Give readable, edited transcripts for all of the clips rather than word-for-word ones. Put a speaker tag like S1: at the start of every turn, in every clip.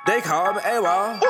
S1: They call me AWOL.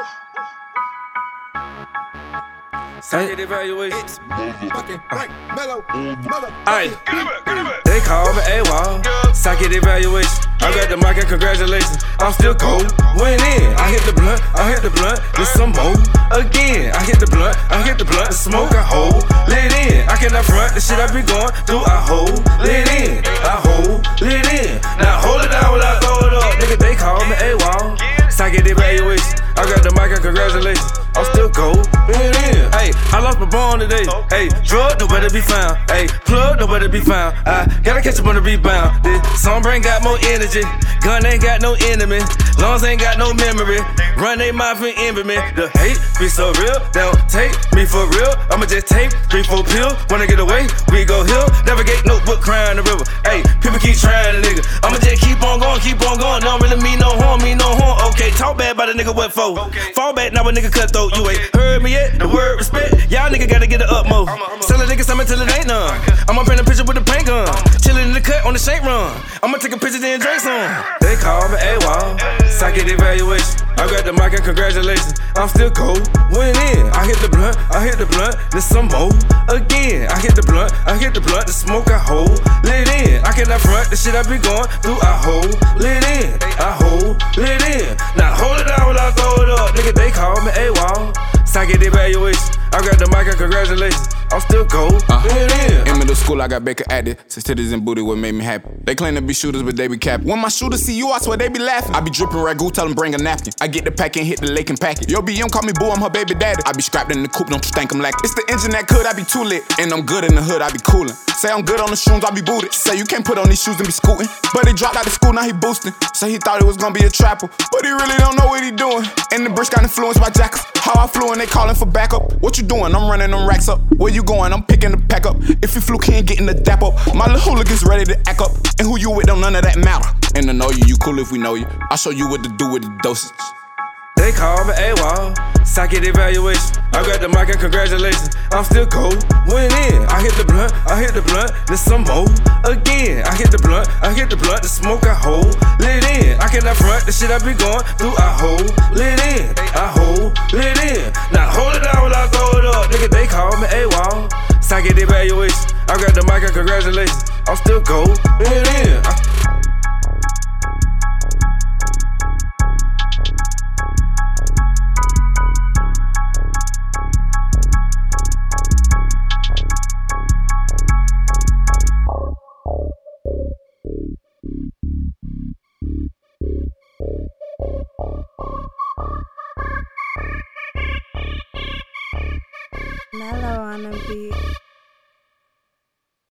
S1: Psychic evaluation.
S2: It's motherfucking Frank Mello.
S1: Aye. They call me AWOL. Psychic evaluation. I got the mic and congratulations. I'm still cold. Went in. I hit the blunt. There's some more. Again. I hit the blunt. The smoke I hold. Lit in. I cannot front the shit I be going through. I hold. Lit in. I hold. Lit in. Now hold it down while I throw it up. Nigga, they call me AWOL. Psychic evaluation. I got the mic and congratulations. I'm still cold. Hey, I lost my bone today. Hey, drug, nowhere to be found. Hey, plug, nowhere to be found. I gotta catch up on the rebound. This sunbrain got more energy. Gun ain't got no enemy. Lungs ain't got no memory. Run they mouth and envy me. The hate be so real. They don't take me for real. I'ma just take 3-4 pills. Wanna get away, we go hill. Navigate notebook, crying the river. Hey, people keep trying to nigga. I'ma just keep on going. Don't really mean no harm, Okay, talk bad about a nigga, what for? Fall back, now a nigga cutthroat. You ain't heard me yet, the word respect. Y'all nigga gotta get the utmost. Sell a nigga something till it ain't none. I'ma print a picture with the paint gun. Chillin' in the cut on the shank run. I'ma take a picture then drink some. They call me AWOL. Psychic evaluation. I got the mic and congratulations. I'm still cold. Went in. I hit the blunt. There's some more. Again. I hit the blunt. The smoke I hold. Lit in. I cannot front the shit I be going through. I hold. Lit in. I hold. Lit in. Now hold it down while I throw it up. Nigga, they call me AWOL. Psychic evaluation. I got the mic and congratulations. I'm still cold.
S3: In middle school, I got Baker added. Since titties and booty, what made me happy. They claim to be shooters, but they be capping. When my shooters see you, I swear they be laughing. I be dripping ragu, tell them bring a napkin. I get the pack and hit the lake and pack it. Yo, BM call me boo, I'm her baby daddy. I be scrapped in the coupe, don't you think I'm lacking. It's the engine that could, I be too lit. And I'm good in the hood, I be coolin'. Say I'm good on the shrooms, I be booted. Say you can't put on these shoes and be scooting. But he dropped out of school, now he boosting. Say he thought he was gonna be a trapper, but he really don't know what he doing. And the bitch got influenced by jackals. How I flew and they calling for backup. What you doing? I'm running them racks up. Where you going? I'm picking the pack up. If you fluke, he ain't getting the dap up. My little hooligans ready to act up. And who you with, don't none of that matter. And to know you cool if we know you. I'll show you what to do with the dosage.
S1: They call me AWOL. Psychic evaluation. I got the mic and congratulations. I'm still cold. Went in. I hit the blunt. There's some more. Again. I hit the blunt. The smoke I hold. Lit in. I cannot front the shit I be going through. I hold. Lit in. I hold. Lit in. Now hold it down while I throw it up. Nigga, they call me AWOL. Psychic evaluation. I got the mic and congratulations. I'm still cold. Lit in.
S4: Mellow on a beat.